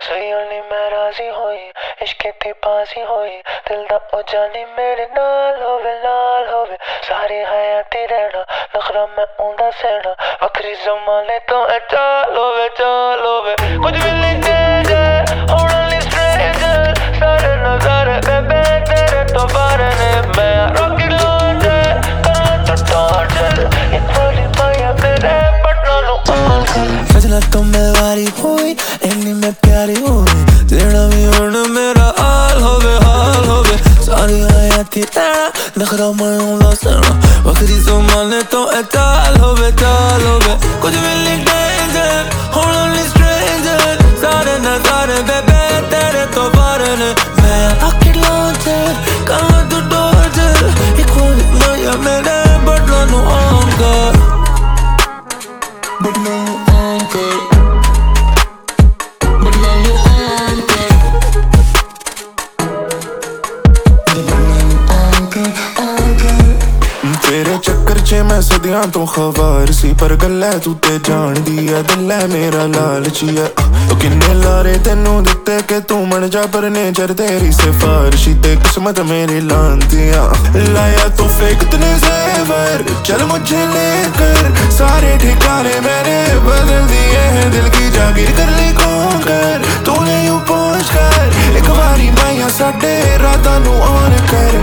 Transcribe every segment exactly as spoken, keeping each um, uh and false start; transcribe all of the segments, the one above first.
सही नहीं मैं राजी होई इश्क दी बाजी होई दिल दा ओ जानी मेरे नाल होवे नाल होवे सारी हयाती रहना नखरा मैं उंदा सेना वखरी जमाने तो ए चाल होवे चाल होवे कुछ भी नहीं डेंजर only stranger सारे नजारे बेबे तेरे तो बारे ने मैं रॉकेट लॉन्चर कहाँ तो टॉर्चर एक वाली माया मेरे पटना नो ऑन कर सजना तो मैं वारी हुई इन्नी मैं प्यारी हुई तेरा भी होना मेरा हाल होवे हाल होवे सारी हयाती तेरा नखरा मैं उंदा सेना वखरी जमाने तो ए चाल होवे चाल होवे कुछ भी नहीं डेंजर only stranger सारे नजारे बेबे तेरे तो बारे ने मैं रॉकेट लॉन्चर कहाँ तो टॉर्चर एक वाली माया मेरे बटना नो ऑन कर बटना नो ऑन कर बटना नो ऑन कर बटना नो ऑन कर ऑन कर तेरे चक्कर च मैं सदियां तो खवार सी पर गल्लै तू ते जानदी ऐ दिल ऐ मेरा लालची ऐ ओ किन्ने लारे तेनू दित्ते कि तू मन जा पर नेचर तेरी सिफारिशी ते किस्मत मेरी लांतियां लाया तो फेक तूने ज़ेवर चल मुझे लेकर सारे ठिकाने मैंने बदल दिए हैं दिल की जागीर कर ली कौन कर तूने यूं पहुंच कर एक बारी माया साडे रातां नू ऑन कर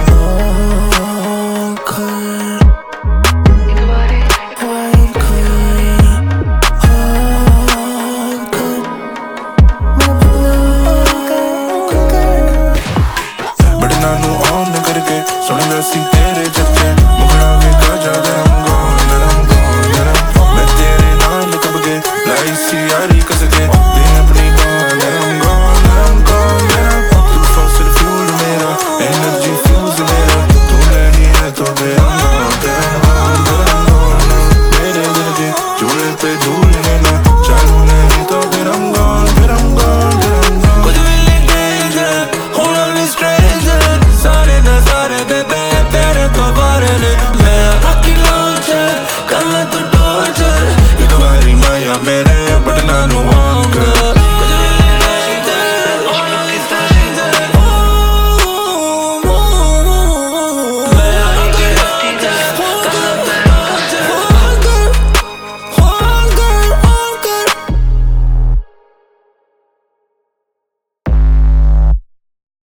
सी तेरे चक्के मुखड़ा भी काजा गरम गौन गरम गौन गरम मैं तेरे नाल कब के लाई सी यारी कस के दे अपनी गौन गरम गौन गरम गौन गरम तू फॉसिल फ्यूल मेरा एनर्जी फ्यूज मेरा तू लेनी है तो दे गरम गौन गरम गौन मेरे दिल के चूल्हे पे